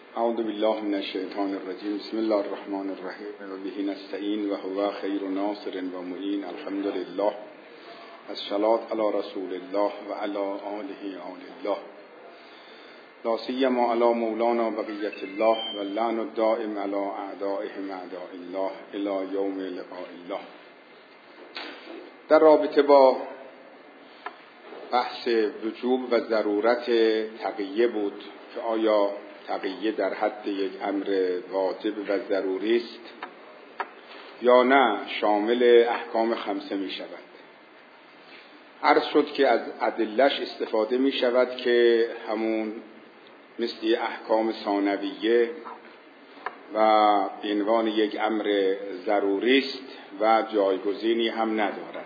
اعوذ بالله من الشیطان الرجیم. بسم الله الرحمن الرحیم و به نستعین و هو خیر ناصر و معین. الحمد لله. الصلاة علی رسول الله و علی آله آل الله، لا سیما علی مولانا بقیة الله و اللعن الدائم علی اعدائهم اعداء الله الی یوم لقاء الله. در رابطه با بحث وجوب و ضرورت تقیه بود که آیا تقیه در حد یک امر واجب و ضروری است یا نه شامل احکام خمسه می شود. عرض شد که از ادلش استفاده می شود که همون مثل احکام ثانویه و به عنوان یک امر ضروری است و جایگزینی هم ندارد.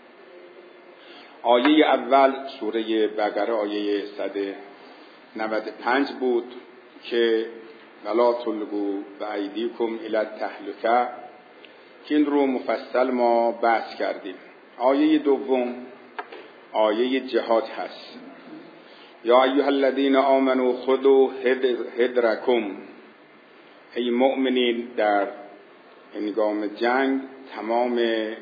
آیه اول سوره بقره آیه 195 بود که ولا تلقوا بایدیکم الی التهلکه، که این رو مفصل ما بحث کردیم. آیه دوم آیه جهاد هست. یا ایها الذین آمنوا خذوا حذرکم، ای مؤمنین در هنگام جنگ تمام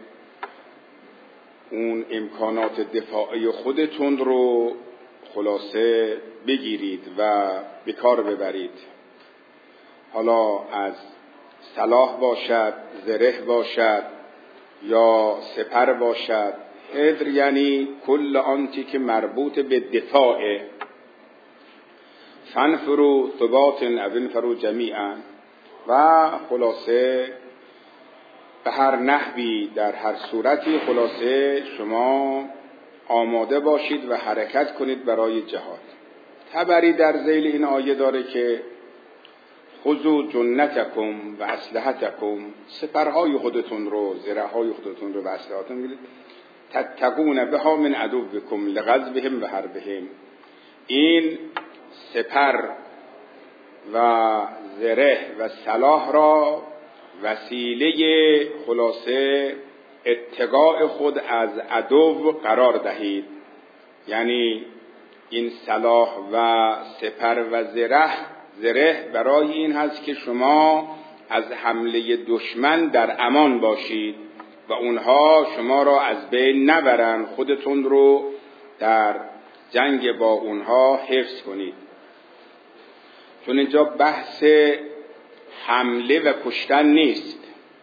اون امکانات دفاعی خودتون رو خلاصه بگیرید و به کار ببرید. حالا از سلاح باشد، زره باشد یا سپر باشد. حذر یعنی کل آنچه که مربوط به دفاعه. فانفروا ثبات او انفروا جمیعا، و خلاصه به هر نحوی در هر صورتی خلاصه شما آماده باشید و حرکت کنید برای جهاد. تبری در ذیل این آیه داره که خذوا جنتکم و اسلحتکم، سپرهای خودتون رو، زره‌های خودتون رو و اسلحه‌تون بگیرید. تتقون بها من عدوکم لغزوهم و حربهم، این سپر و زره و سلاح را وسیله خلاصه اتقاء خود از عدو قرار دهید. یعنی این سلاح و سپر و زره برای این هست که شما از حمله دشمن در امان باشید و اونها شما را از بین نبرن، خودتون رو در جنگ با اونها حفظ کنید. چون اینجا بحث حمله و کشتن نیست.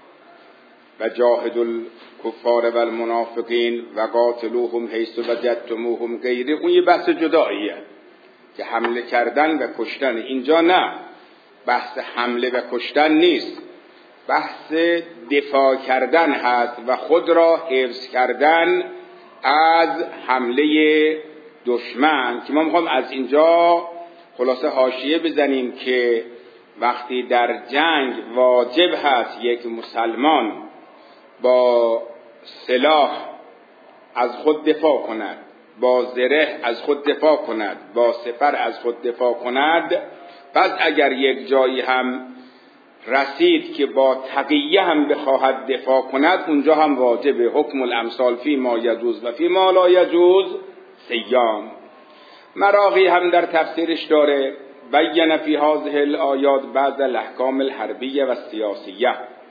و جاهدوا الکفار و المنافقین و قاتلوهم حیث وجدتموهم غیره، اون یه بحث جداییه که حمله کردن و کشتن. اینجا نه، بحث حمله و کشتن نیست، بحث دفاع کردن هست و خود را حفظ کردن از حمله دشمن. که ما میخوام از اینجا خلاصه حاشیه بزنیم که وقتی در جنگ واجب هست یک مسلمان با سلاح از خود دفاع کند، با زره از خود دفاع کند، با سپر از خود دفاع کند، پس اگر یک جایی هم رسید که با تقیه هم بخواهد دفاع کند، اونجا هم واجبه. حکم الامثال فی ما یجوز و فی ما لا یجوز سیام. مراغی هم در تفسیرش داره بین فی هذه الآیات بعض الاحکام الحربیه و السیاسیه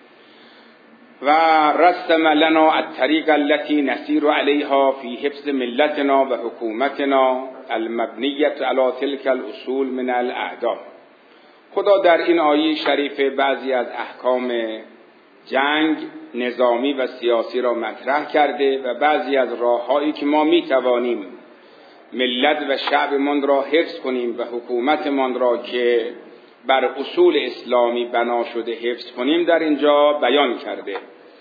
و رسم لنا الطریق التي نسیر علیها فی حفظ ملتنا و حکومتنا المبنیه علی تلک الاصول من الاعداء. خدا در این آیه شریفه بعضی از احکام جنگ نظامی و سیاسی را مطرح کرده و بعضی از راههایی که ما میتوانیم ملت و شعبمان را حفظ کنیم و حکومتمان را که بر اصول اسلامی بنا شده حفظ کنیم در اینجا بیان کرده.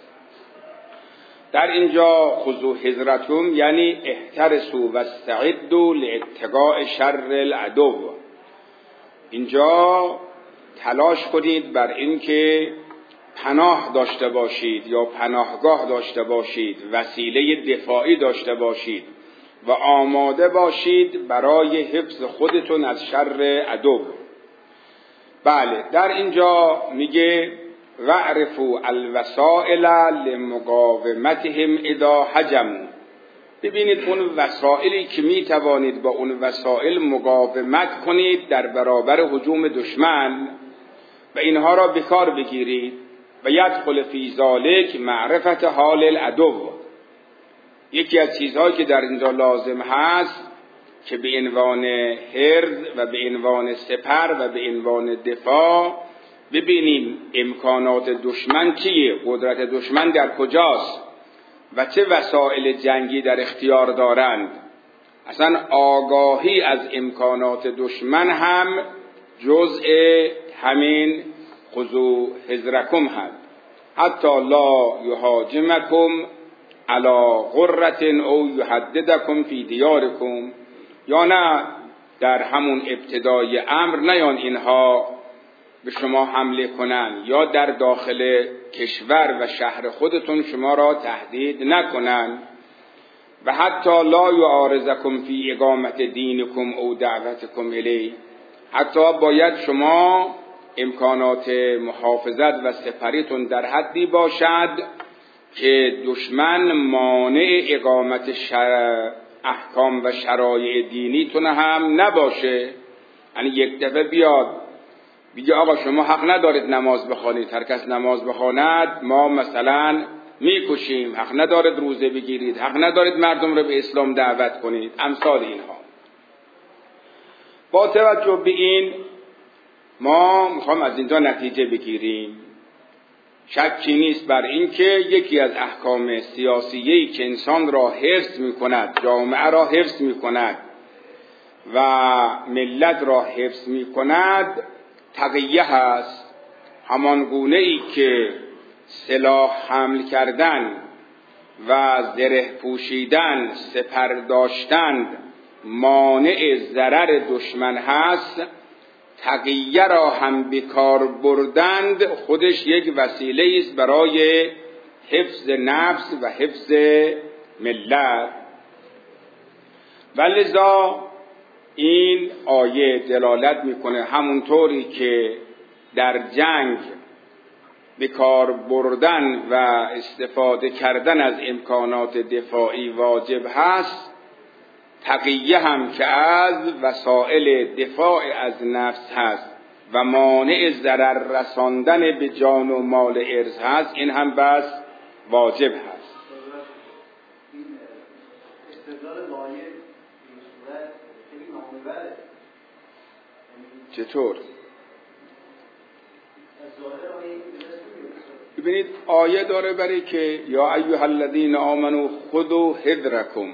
در اینجا خذوا حذرکم یعنی احترسوا واستعدوا لاتقاء شر العدو. اینجا تلاش کنید بر این که پناه داشته باشید یا پناهگاه داشته باشید، وسیله دفاعی داشته باشید و آماده باشید برای حفظ خودتون از شر عدو. بله، در اینجا میگه واعرفوا الوسائل لمقاومتهم اذا هجموا، ببینید اون وسایلی که می توانید با اون وسایل مقاومت کنید در برابر هجوم دشمن و اینها را به کار بگیرید و یدخل فی ذلک معرفت حال العدو. یکی از چیزهایی که در اینجا لازم هست که به عنوان حرز و به عنوان سپر و به عنوان دفاع ببینیم امکانات دشمن چیه، قدرت دشمن در کجاست و چه وسایل جنگی در اختیار دارند. اصلا آگاهی از امکانات دشمن هم جزء همین خذوا حذرکم هست. حتی لا یهاجمکم علی غرة او یحددکم فی دیارکم، یا نه در همون ابتدای امر نیان اینها به شما حمله کنند یا در داخل کشور و شهر خودتون شما را تهدید نکنند. و حتی لا یعارضکم فی اقامت دینکم او دعوتکم الیه، حتی باید شما امکانات محافظت و سپریتون در حدی باشد که دشمن مانع اقامت احکام و شرایع دینیتون هم نباشه. یعنی یک دفعه بیاد بگه آقا شما حق ندارید نماز بخوانید، هر کس نماز بخواند ما مثلا میکشیم، حق ندارید روزه بگیرید، حق ندارید مردم رو به اسلام دعوت کنید، امثال اینها. با توجه به این ما میخوام از اینجا نتیجه بگیریم شکی نیست بر این که یکی از احکام سیاسیه‌ای که انسان را حفظ میکند، جامعه را حفظ میکند و ملت را حفظ میکند تقیه هست. همان گونه ای که سلاح حمل کردن و زره پوشیدن، سپر داشتن مانع ضرر دشمن هست، تقیه را هم بکار بردند خودش یک وسیله است برای حفظ نفس و حفظ ملت. ولذا این آیه دلالت میکنه همونطوری که در جنگ بکار بردن و استفاده کردن از امکانات دفاعی واجب هست، تقیه هم که از وسائل دفاع از نفس هست و مانع ضرر رساندن به جان و مال ارث هست، این هم بس واجب هست. این استدلال لایه این صورت خیلی نامبره. چطور؟ ببینید آیه داره برای که یا ایها الذین آمنوا خذوا حذرکم.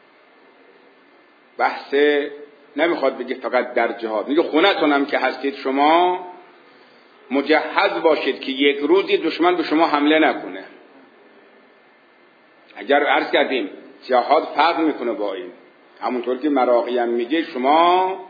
بحث نمیخواد بگه فقط در جهاد، میگه خونتون هم که هستید شما مجهز باشید که یک روزی دشمن به شما حمله نکنه. اگر عرض کردیم جهاد فرق میکنه با این، همونطور که مراقی هم میگه شما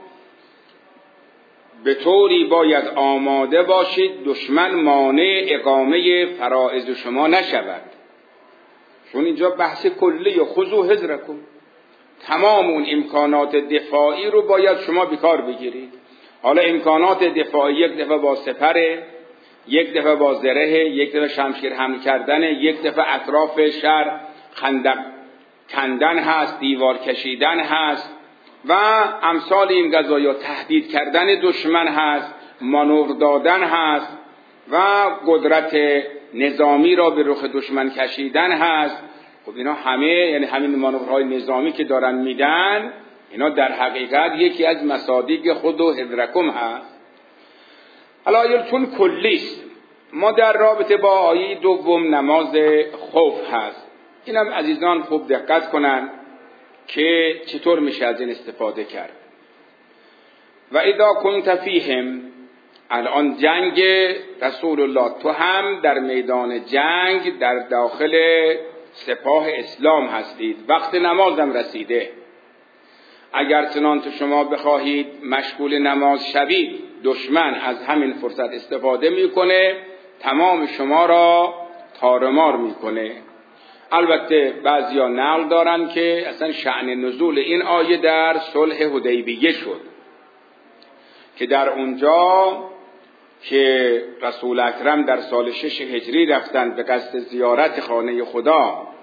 به طوری باید آماده باشید دشمن مانع اقامه فرائض شما نشود. چون اینجا بحث کلی خذوا حذرکم، تمام اون امکانات دفاعی رو باید شما بیکار بگیرید. حالا امکانات دفاعی یک دفعه با سپره، یک دفعه با زره، یک دفعه شمشیر حمل کردن، یک دفعه اطراف شهر خندق کندن هست، دیوار کشیدن هست و امثال این قضایا، تهدید کردن دشمن هست، مانور دادن هست و قدرت نظامی را به رخ دشمن کشیدن هست. خب اینا همه، یعنی همین مانورهای نظامی که دارن میدن، اینا در حقیقت یکی از مصادیق خود و حذرکم هست. حالا چون کلیست، ما در رابطه با آیه دوم نماز خوف هست، اینم عزیزان خوب دقت کنن که چطور میشه از این استفاده کرد. و اذا کنت فیهم، الان جنگ رسول الله، تو هم در میدان جنگ در داخل سپاه اسلام هستید، وقت نمازم رسیده. اگر چنانچه شما بخواهید مشغول نماز شوید، دشمن از همین فرصت استفاده میکنه، تمام شما را تارمار میکنه. البته بعضیا نقل دارن که اصلا شأن نزول این آیه در صلح حدیبیه شد که در اونجا که رسول اکرم در سال 6 هجری رفتند به قصد زیارت خانه خدا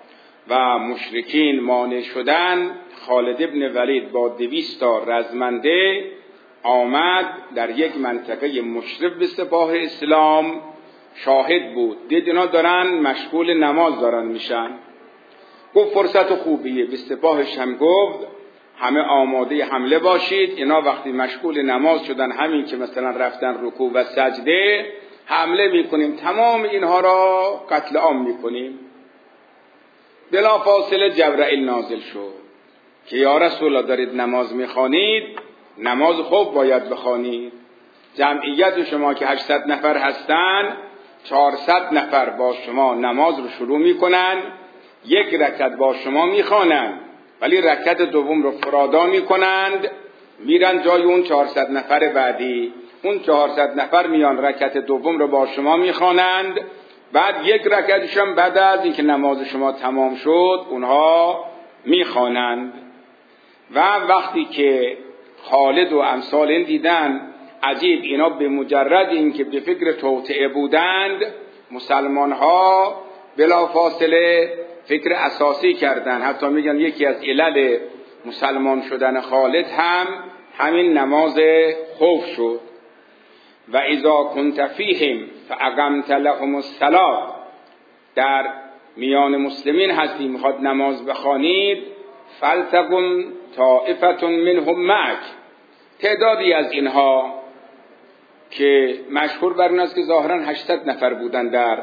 و مشرکین مانع شدن، خالد ابن ولید با 200 تا رزمنده آمد در یک منطقه مشرف به سپاه اسلام شاهد بود. دید اینا دارن مشغول نماز دارن میشن، گفت فرصت خوبیه. به سپاهش هم گفت همه آماده حمله باشید، اینا وقتی مشغول نماز شدن، همین که مثلا رفتن رکوع و سجده، حمله میکنیم، تمام اینها را قتل عام میکنیم. بلافاصله جبرائیل نازل شد که یا رسول الله دارید نماز میخوانید، نماز خوب باید بخوانید. جمعیت شما که 800 نفر هستن، 400 نفر با شما نماز رو شروع میکنن، یک رکعت با شما میخوانند، ولی رکعت دوم رو فرادا میکنند، میرن جای اون 400 نفر بعدی. اون 400 نفر میان رکعت دوم رو با شما میخوانند، بعد یک رکعتش هم بعد از اینکه نماز شما تمام شد اونها میخوانند. و وقتی که خالد و امثال این دیدن عجیب، اینا به مجرد اینکه به فکر توطئه بودند، مسلمان ها بلافاصله فکر اساسی کردن. حتی میگن یکی از علل مسلمان شدن خالد هم همین نماز خوف شد. و اذا کنت فیهم فاقمت لهم الصلاة، در میان مسلمین هستی میخواد نماز بخوانید، فلتقم طائفة منهم معک، تعدادی از اینها که مشهور بر اون است که ظاهرا 800 نفر بودن، در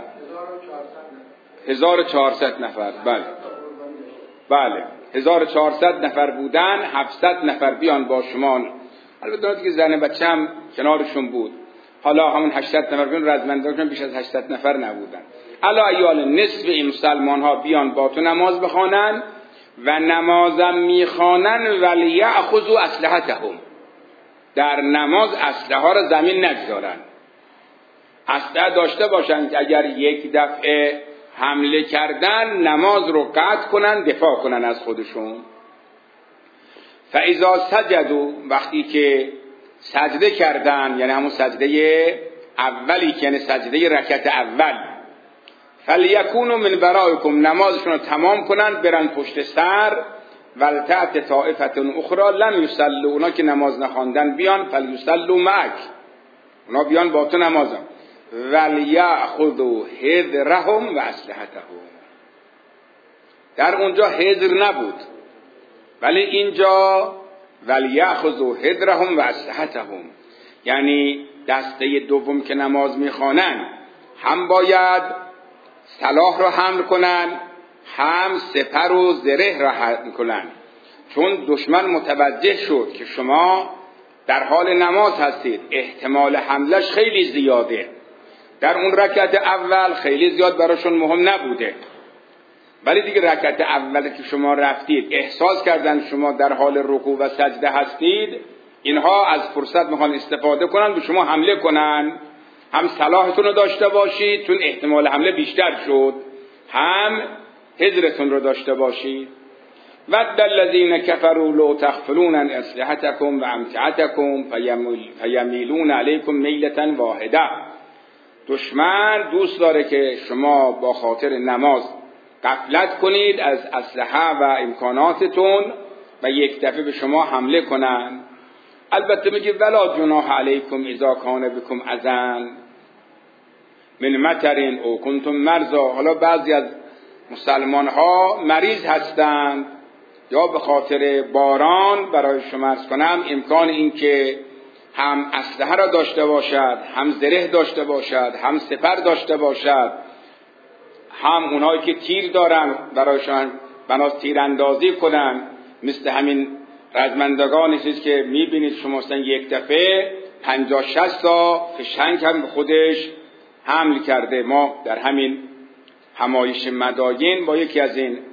1400 نفر، بله 1400 نفر بودن، 700 نفر بیان با شما. البته که زن بچه هم کنارشون بود، حالا همون 800 نفر بیان، رزمندگان بیش از 800 نفر نبودن. الا ایال نصف این مسلمان ها بیان با تو نماز بخوانن و نمازم میخوانن ولیأخذوا اسلحتهم، در نماز اسلحه ها را زمین نگذارن، اسلحه داشته باشن که اگر یک دفعه حمله کردن نماز رو قطع کنن، دفاع کنن از خودشون. فاذا سجدوا، وقتی که سجده کردن، یعنی همون سجده اولی که یعنی سجده رکعت اول، فلیکونوا من ورائکم، نمازشون رو تمام کنن برن پشت سر، ولتأت طائفة اخرى لم یصلوا، اونا که نماز نخواندن بیان، فلیصلوا معک، اونا بیان با تو نمازن، ولیأخذوا حذرهم و اسلحتهم. در اونجا حذر نبود، ولی اینجا ولیأخذوا حذرهم و اسلحتهم، یعنی دسته دوم که نماز میخوانن هم باید سلاح رو حمل کنن، هم سپر و زره را حمل کنن، چون دشمن متوجه شد که شما در حال نماز هستید، احتمال حملش خیلی زیاده. در اون رکعت اول خیلی زیاد براشون مهم نبوده، ولی دیگه رکعت اول که شما رفتید احساس کردن شما در حال رکوع و سجده هستید، اینها از فرصت میخوان استفاده کنن به شما حمله کنن. هم سلاحتون رو داشته باشید چون احتمال حمله بیشتر شد، هم حذرتون رو داشته باشید. ود الذین کفروا لو تغفلون عن اسلحتکم و امتعتکم فیمیلون علیکم میلة واحده، دشمن دوست داره که شما با خاطر نماز غفلت کنید از اسلحه و امکاناتتون و یک دفعه به شما حمله کنن. البته میگه ولا جناح علیکم اذا کان بکم اذى من مطر او کنتم مرضی، حالا بعضی از مسلمان ها مریض هستند یا به خاطر باران، برای شما عرض کنم امکان این که هم اسلحه را داشته باشد، هم زره داشته باشد، هم سپر داشته باشد، هم اونهایی که تیر دارن برایشان بناس تیراندازی کنن، مثل همین رزمندگانی چیز که میبینید شما مثلا یک دفعه 50-60 تا فشنگ هم به خودش حمل کرده. ما در همین همایش مداین با یکی از این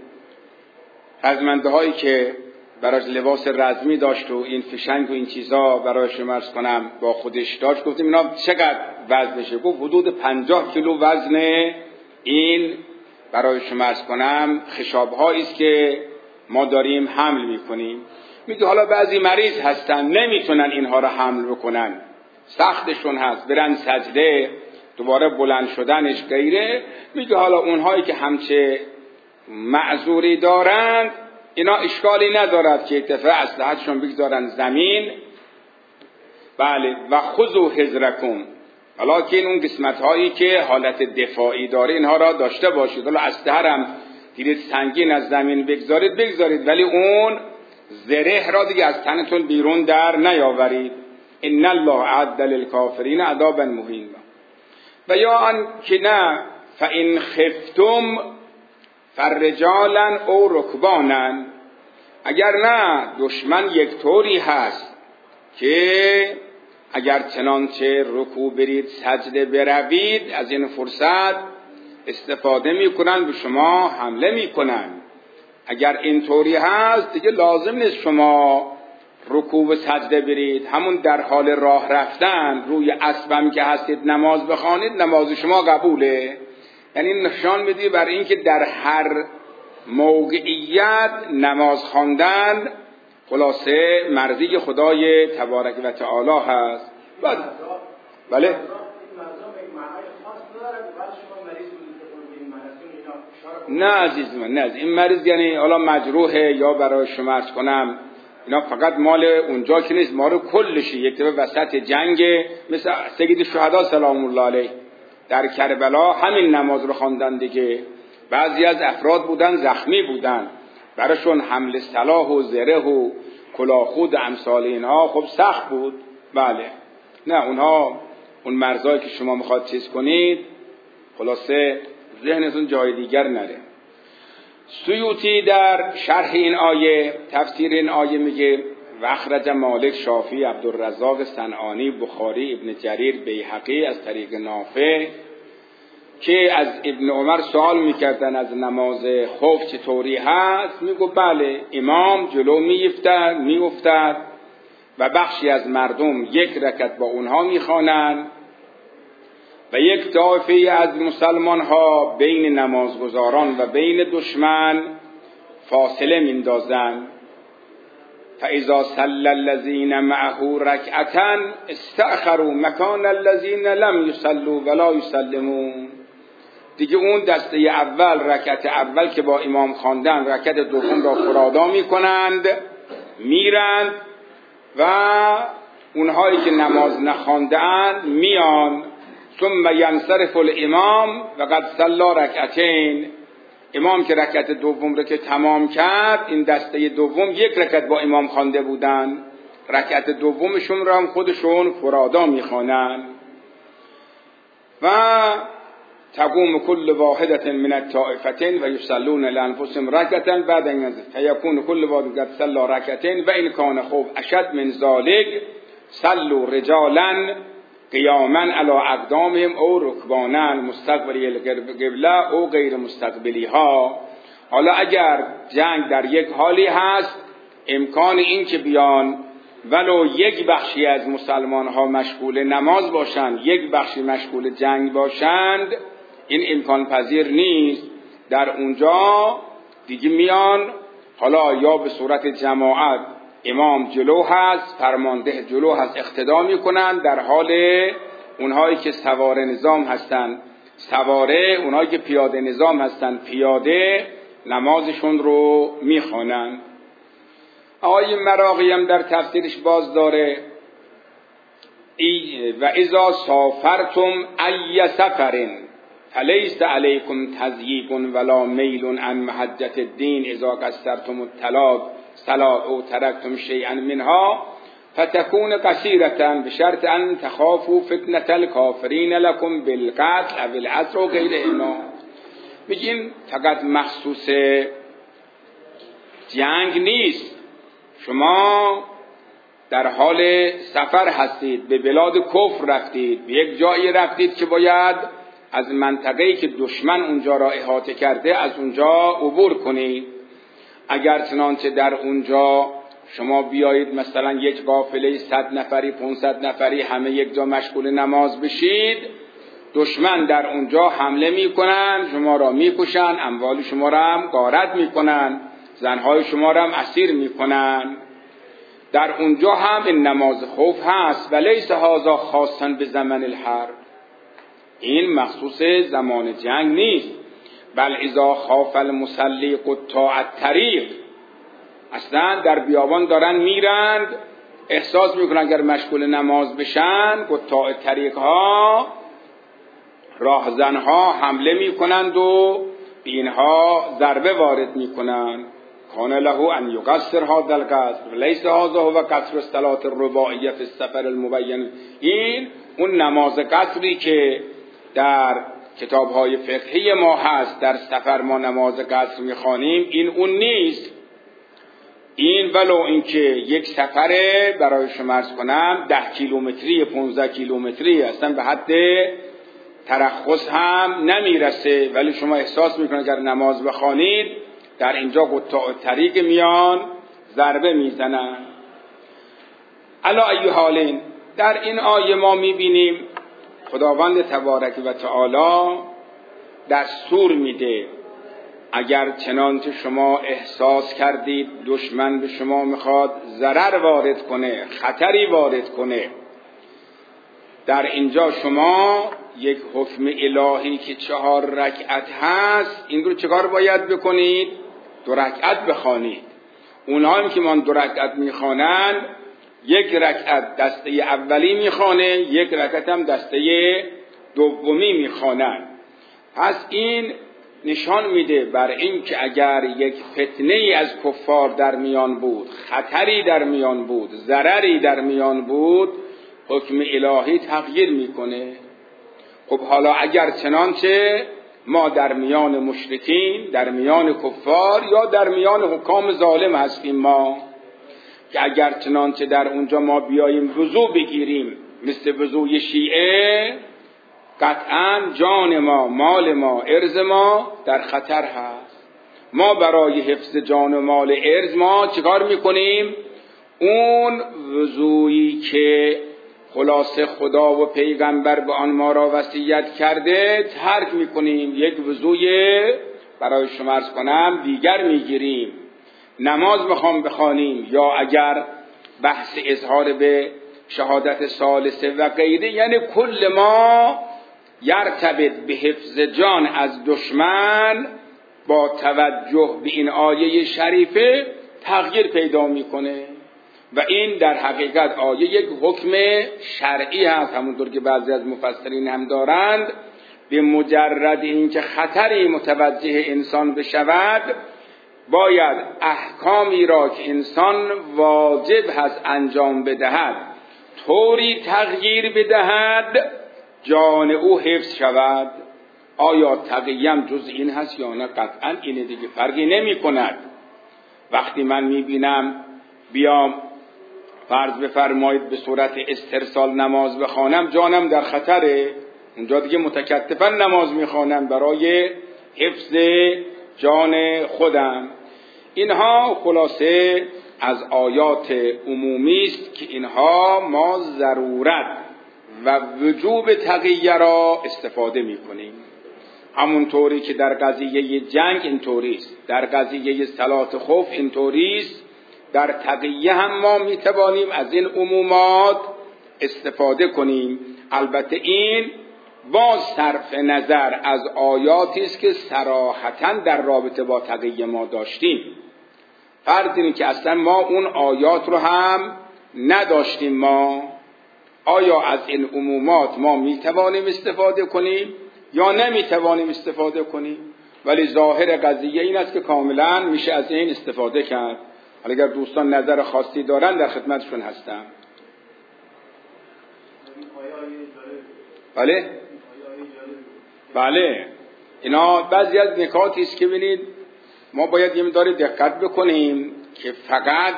رزمنده هایی که براش لباس رزمی داشت و این فشنگ و این چیزا برای شما عرض کنم با خودش داشت، گفتیم اینا چقدر وزنشه؟ گفت حدود 50 کیلو وزن این برای شما عرض کنم خشاب‌هایی است که ما داریم حمل میکنیم. میگه حالا بعضی مریض هستن نمیتونن اینها رو حمل بکنن، سختشون هست، برن سجده دوباره بلند شدنش غیره. میگه حالا اونهایی که همچه معذوری دارند اینا اشکالی ندارد که اتفاق اسلحه‌شون بگذارن زمین. بله و خذوا حذرکم، ولیکن اون قسمت هایی که حالت دفاعی داره اینها را داشته باشید. حالا اسلحه هم دیدید سنگین از زمین بگذارید ولی اون زره را دیگه از تنتون بیرون در نیاورید. ان الله اعد للکافرین عذابا مهینا. و یا آن که نه فان خفتم فرجالا او رکبانا، اگر نه دشمن یک طوری هست که اگر چنانچه رکوع برید سجده بروید از این فرصت استفاده میکنن به شما حمله میکنن. اگر این طوری هست دیگه لازم نیست شما رکوع و سجده برید، همون در حال راه رفتن روی اسبم که هستید نماز بخوانید، نماز شما قبوله. یعنی نشان میده بر این که در هر موقعیت نماز خواندن خلاصه مرضی خدای تبارک و تعالی هست. بله نه عزیز من، نه این مریض یعنی حالا مجروحه یا برای شما عرض کنم اینا فقط مال اونجا که نیست، مال کلشه. یک دفعه وسط جنگ مثل سید شهدا سلام الله علیه در کربلا همین نماز رو خواندن دیگه. بعضی از افراد بودن زخمی بودن، براشون حمل سلاح و زره و کلاهخود امثال اینها خب سخت بود. بله نه اونها اون مرزایی که شما میخواد چیز کنید خلاصه ذهنتون جای دیگر نره. سیوطی در شرح این آیه تفسیر این آیه میگه و اخرج مالک، شافعی، عبدالرزاق صنعانی، بخاری، ابن جریر، بیهقی از طریق نافع که از ابن عمر سوال میکردن از نماز خوف چطوری هست، میگو بله امام جلو میافتد و بخشی از مردم یک رکعت با اونها میخوانند و یک طایفه از مسلمان ها بین نمازگزاران و بین دشمن فاصله میندازند. فاذا صلى الذين معه ركعتا استأخروا مكان الذين لم يصلوا ولا يسلمون. دیگه اون دسته اول رکعت اول که با امام خواندن رکعت دوم را فرادا میکنند میرند و اونهایی که نماز نخواندند میان. ثم ينصرف الامام و قد صلى رکعتین، امام که رکعت دوم رو که تمام کرد این دسته دوم یک رکعت با امام خوانده بودن، رکعت دومشون رو هم خودشون فرادا میخوانند. و تقوم كل واحدة من الطائفتين ويصلون لأنفسهم ركعة بعد أن ينزل فيكون كل واحد قد صلى ركعتين وإن كان خوف أشد من ذلك صلوا رجالا قياما على أقدامهم أو ركبانا مستقبلي القبلة أو غير مستقبليها. حالا اگر جنگ در یک حالی هست امکان این که بیان ولو یک بخشی از مسلمان ها مشغول نماز باشند یک بخشی مشغول جنگ باشند این امکان پذیر نیست. در اونجا دیگه میان حالا یا به صورت جماعت امام جلو هست فرمانده جلو هست اقتدا میکنن، در حال اونهایی که سوار نظام هستن سواره، اونهایی که پیاده نظام هستن پیاده نمازشون رو میخوانن. آیه مراغی هم در تفسیرش باز داره و اذا سافرتم ای سفر فلیس علیکم تضییق ولا میل عن محجة الدین اذا قصرتم الصلاة او ترکتم شیئا منها فتكون قصيرة بشرط ان تخافوا فتنة الكافرین لكم بالقتل او الاسر و غیر اینا. میگین فقط مخصوص جنگ نیست، شما در حال سفر هستید به بلاد کفر رفتید به یک جایی رفتید که باید از منطقه‌ای که دشمن اونجا را احاطه کرده از اونجا عبور کنید. اگر چنانچه در اونجا شما بیایید مثلا یک قافله 100 نفری 500 نفری همه یک جا مشغول نماز بشید دشمن در اونجا حمله میکنن شما را میکشن، اموال شما را هم غارت میکنن، زنهای شما را هم اسیر میکنن. در اونجا هم این نماز خوف هست ولیس هذا خاصا به زمن الحرب، این مخصوص زمان جنگ نیست. بل اذا خاف المصلی قطاع الطریق، اصلا در بیابان دارن میرند، احساس میکنن اگر مشغول نماز بشن قطاع طریق ها، راهزن ها حمله میکنند و به اینها ضربه وارد میکنند. کان له ان یقصر هذا القصر لیس هذا هو قصر الصلاه الرباعیه فی السفر المبین. این اون نماز قصری که در کتاب‌های فقهی ما هست، در سفر ما نماز قصر میخوانیم، این اون نیست. این ولو اینکه یک سفره برای شما عرض کنم 10 کیلومتری 15 کیلومتری اصلا به حد ترخص هم نمیرسه، ولی شما احساس میکنید اگر نماز بخوانید در اینجا قطاع طریق میان ضربه میزنن. علی ای حالین، در این آیه ما میبینیم خداوند تبارک و تعالی دستور میده اگر چنانچه شما احساس کردید دشمن به شما میخواد ضرر وارد کنه، خطری وارد کنه، در اینجا شما یک حکم الهی که 4 رکعت هست این رو چکار باید بکنید؟ 2 رکعت بخوانید. اونها هم که من 2 رکعت میخوانن 1 رکعت دسته اولی میخوانه، 1 رکعت هم دسته دومی میخوانن. پس این نشان میده بر این که اگر یک فتنه ای از کفار در میان بود، خطری در میان بود، ضرری در میان بود، حکم الهی تغییر میکنه. خب حالا اگر چنانچه ما در میان مشرکین، در میان کفار یا در میان حکام ظالم هستیم ما، که اگر چنانچه در اونجا ما بیاییم وضو بگیریم مثل وضوی شیعه، قطعا جان ما، مال ما، ارز ما در خطر هست. ما برای حفظ جان و مال ارز ما چیکار میکنیم؟ اون وضویی که خلاصه خدا و پیغمبر به آن ما را وصیت کرده ترک میکنیم، یک وضوی برای شما عرض کنم دیگر میگیریم. نماز میخوام بخوانیم یا اگر بحث اظهار به شهادت ثالثه و غیره، یعنی کل ما یرتبط به حفظ جان از دشمن با توجه به این آیه شریفه تغییر پیدا میکنه و این در حقیقت آیه یک حکم شرعی هست. همونطور که بعضی از مفسرین هم دارند، به مجرد اینکه خطری متوجه انسان بشود باید احکامی را که انسان واجب هست انجام بدهد طوری تغییر بدهد جان او حفظ شود. آیا تقیم جز این هست یا نه؟ قطعا اینه دیگه، فرقی نمی کند. وقتی من میبینم بیام فرض بفرمایید به صورت استرسال نماز بخوانم، جانم در خطره، اونجا دیگه متکتفا نماز میخوانم برای حفظ جان خودم. اینها خلاصه از آیات عمومی است که اینها ما ضرورت و وجوب تقیه را استفاده میکنیم. همونطوری که در قضیه جنگ اینطوری است، در قضیه صلات خوف اینطوری است، در تقیه هم ما میتوانیم از این عمومات استفاده کنیم. البته این با صرف نظر از آیاتی است که صراحتاً در رابطه با تقیه ما داشتیم. فرض اینه که اصلا ما اون آیات رو هم نداشتیم، ما آیا از این عمومات ما میتوانیم استفاده کنیم یا نمیتوانیم استفاده کنیم؟ ولی ظاهر قضیه این است که کاملا میشه از این استفاده کرد. حالا اگر دوستان نظر خاصی دارن در خدمتشون هستم. بله اینا بعضی از نکاتی است که ببینید ما باید یه مقدار دقت بکنیم که فقط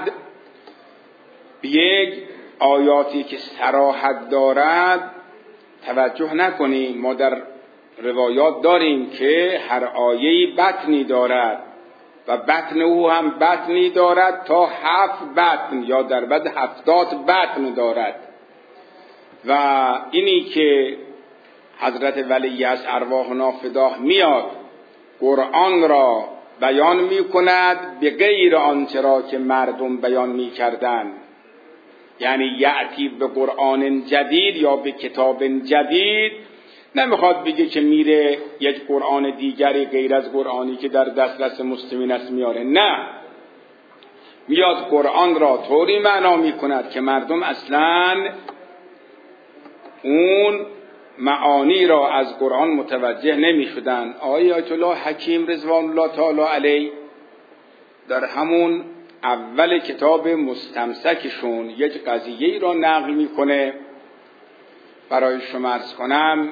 یک آیاتی که صراحت دارد توجه نکنیم. ما در روایات داریم که هر آیه‌ای بطنی دارد و بطن او هم بطنی دارد تا 7 بطن یا در بعد 70 بطن دارد. و اینی که حضرت ولی از ارواحنا فداه میاد قرآن را بیان می کند به غیر آنچه را که مردم بیان می کردن، یعنی یأتی به قرآن جدید یا به کتاب جدید نمیخواد بگه که میره یک قرآن دیگری غیر از قرآنی که در دسترس مسلمین است میاره، نه، میاد قرآن را طوری معنا میکند که مردم اصلاً اون معانی را از قرآن متوجه نمیشدن. آیت الله حکیم رضوان الله تعالی علیه در همون اول کتاب مستمسکشون یک قضیه را نقل میکنه، برای شما عرض کنم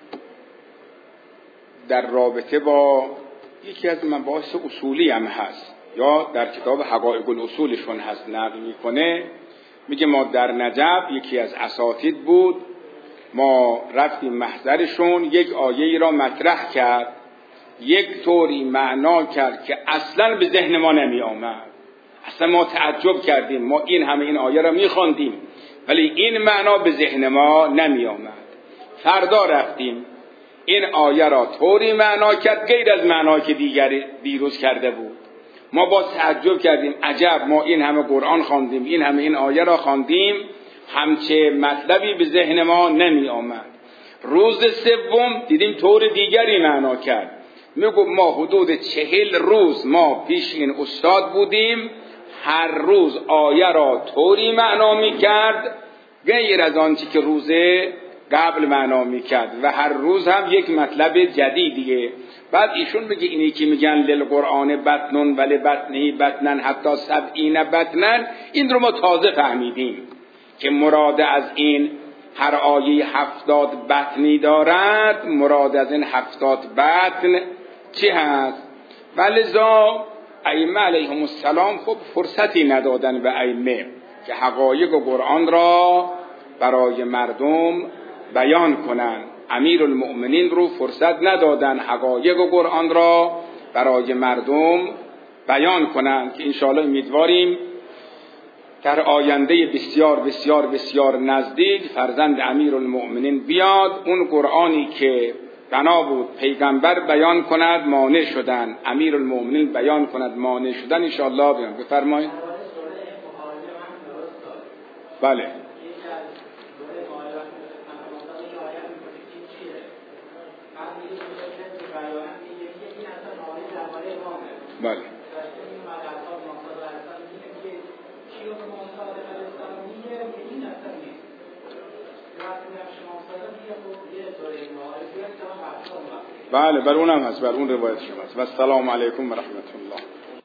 در رابطه با یکی از مباحث اصولی هم هست، یا در کتاب حقایق الاصولشون هست، نقل میکنه. میگه ما در نجف یکی از اساتید بود، ما رفتیم محضرشون، یک آیه را مطرح کرد، یک طوری معنا کرد که اصلا به ذهن ما نمی آمد. اصلا ما تعجب کردیم، ما این همه این آیه را می خواندیم ولی این معنا به ذهن ما نمی آمد. فردا رفتیم، این آیه را طوری معنا کرد غیر از معنایی که دیروز کرده بود. ما با تعجب کردیم، عجب، ما این همه قرآن خواندیم، این همه این آیه را خواندیم، همچه مطلبی به ذهن ما نمی آمد. روز سوم دیدیم طور دیگری معنا کرد. میگو ما حدود 40 روز ما پیش این استاد بودیم، هر روز آیه را طوری معنا میکرد غیر از آنچه که روز قبل معنا میکرد و هر روز هم یک مطلب جدیدیه. بعد ایشون میگه اینی که میگن للقرآن بطنون ولی بطنی بطنن حتی 70 بطنن، این رو ما تازه فهمیدیم که مراد از این هر آیه 70 بطنی دارد، مراد از این 70 بطن چی هست؟ ولذا ائمه علیهم السلام خب فرصتی ندادن به ائمه که حقایق قرآن را برای مردم بیان کنند. امیرالمؤمنین رو فرصت ندادن حقایق قرآن را برای مردم بیان کنند که انشاءالله امیدواریم در آینده بسیار بسیار بسیار نزدیک فرزند امیرالمؤمنین بیاد، اون قرآنی که بنا بود پیغمبر بیان کند مانع شدن، امیرالمؤمنین بیان کند مانع شدن، انشاءالله بیان. بفرمایید. بله بله بله، بر اونم هست، بر اون روایت شما هست. و السلام علیکم و رحمت الله.